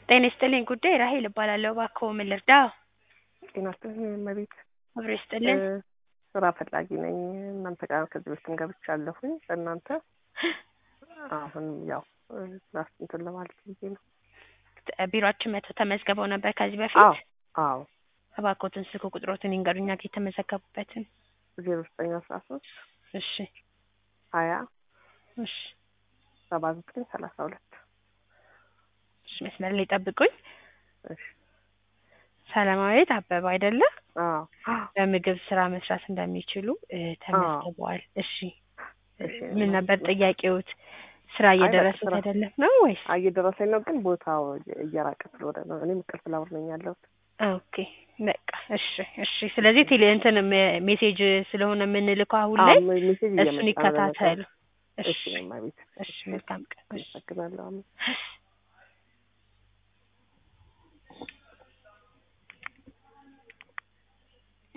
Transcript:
ጤና ይስጥልኝ ጉዳይ ራሔል እባላለሁ። እባክዎ ምን ልርዳዎ? ጤና ይስጥልኝ እመቤት። አብሮ ይስጥልን። ስራ ፈላጊ ነኝ። እናንተ ጋር ከዚህ በፊትም ገብቻለሁኝ በእናንተ። አሁን ያው ራስ እንትን ለማለት ብዬ ነው። ቢሮአችን መጥተው ተመዝግበው ነበር ከዚህ አዎ በፊት? አዎ። እባክዎትን ስልክ ቁጥሮትን ይንገሩኝ እኛ ጋር የተመዘገቡበትን። 0913 እሺ 20 እሺ 79 32 እሺ መስመር ላይ ጠብቁኝ። እሺ ሰላማዊት አበባ አይደለ? አዎ በምግብ ስራ መስራት እንደሚችሉ ተመዝግበዋል። እሺ እሺ ምን ነበር ጥያቄዎት? ስራ እየደረሱት አይደለም ነው ወይስ? እየደረሰኝ ነው ግን ቦታው እየራቀ ስለሆነ ነው። እኔም ቅርብ ላውር ነኝ ያለሁት። ኦኬ በቃ እሺ እሺ። ስለዚህ ቴሌ እንትን ሜሴጅ ስለሆነ የምንልከው አሁን ላይ ሜሴጅ እሱን እየመጣ ነው። ይከታተሉ። እሺ እማቤት። እሺ መልካም ቀን። አመሰግናለሁ።